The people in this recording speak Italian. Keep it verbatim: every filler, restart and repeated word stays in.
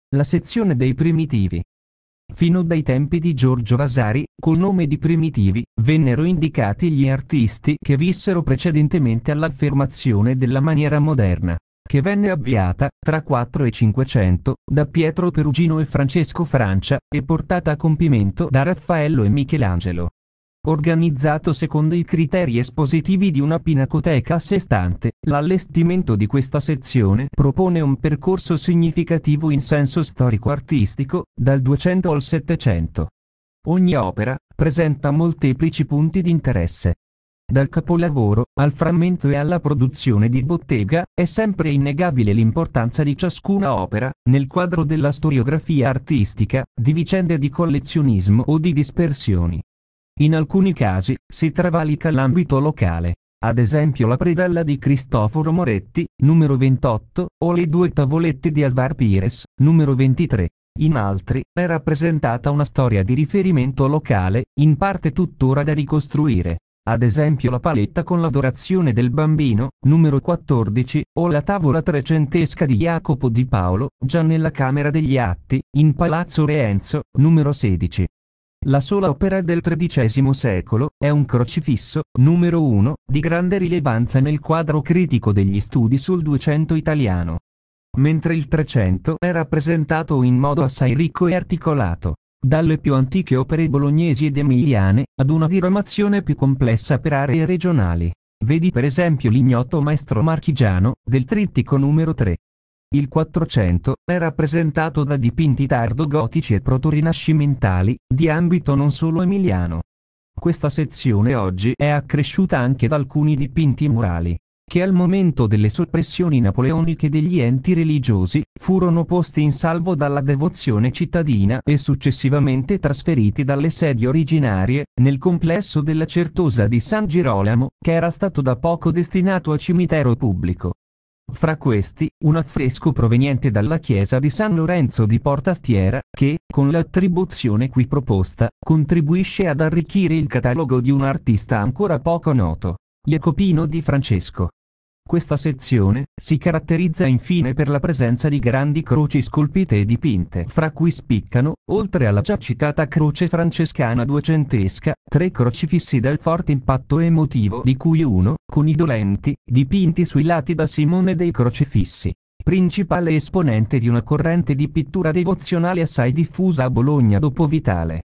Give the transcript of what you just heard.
La sezione dei primitivi. Fino dai tempi di Giorgio Vasari, col nome di primitivi, vennero indicati gli artisti che vissero precedentemente all'affermazione della maniera moderna, che venne avviata, tra quattro e cinquecento, da Pietro Perugino e Francesco Francia, e portata a compimento da Raffaello e Michelangelo. Organizzato secondo i criteri espositivi di una pinacoteca a sé stante, l'allestimento di questa sezione propone un percorso significativo in senso storico-artistico, dal duecento al settecento. Ogni opera presenta molteplici punti di interesse. Dal capolavoro, al frammento e alla produzione di bottega, è sempre innegabile l'importanza di ciascuna opera, nel quadro della storiografia artistica, di vicende di collezionismo o di dispersioni. In alcuni casi, si travalica l'ambito locale, ad esempio la predella di Cristoforo Moretti, numero ventotto, o le due tavolette di Alvar Pires, numero ventitré. In altri, è rappresentata una storia di riferimento locale, in parte tuttora da ricostruire, ad esempio la paletta con l'Adorazione del Bambino, numero quattordici, o la tavola trecentesca di Jacopo di Paolo, già nella Camera degli Atti, in Palazzo Reenzo, numero sedici. La sola opera del tredicesimo secolo è un crocifisso, numero uno, di grande rilevanza nel quadro critico degli studi sul Duecento italiano. Mentre il Trecento è rappresentato in modo assai ricco e articolato, dalle più antiche opere bolognesi ed emiliane, ad una diramazione più complessa per aree regionali. Vedi per esempio l'Ignoto Maestro Marchigiano, del trittico numero tre. Il Quattrocento è rappresentato da dipinti tardo-gotici e proto-rinascimentali, di ambito non solo emiliano. Questa sezione oggi è accresciuta anche da alcuni dipinti murali, che al momento delle soppressioni napoleoniche degli enti religiosi, furono posti in salvo dalla devozione cittadina e successivamente trasferiti dalle sedi originarie, nel complesso della Certosa di San Girolamo, che era stato da poco destinato a cimitero pubblico. Fra questi, un affresco proveniente dalla chiesa di San Lorenzo di Portastiera, che, con l'attribuzione qui proposta, contribuisce ad arricchire il catalogo di un artista ancora poco noto, Jacopino di Francesco. Questa sezione si caratterizza infine per la presenza di grandi croci scolpite e dipinte, fra cui spiccano, oltre alla già citata croce francescana duecentesca, tre crocifissi dal forte impatto emotivo, di cui uno, con i dolenti, dipinti sui lati da Simone dei Crocefissi, principale esponente di una corrente di pittura devozionale assai diffusa a Bologna dopo Vitale.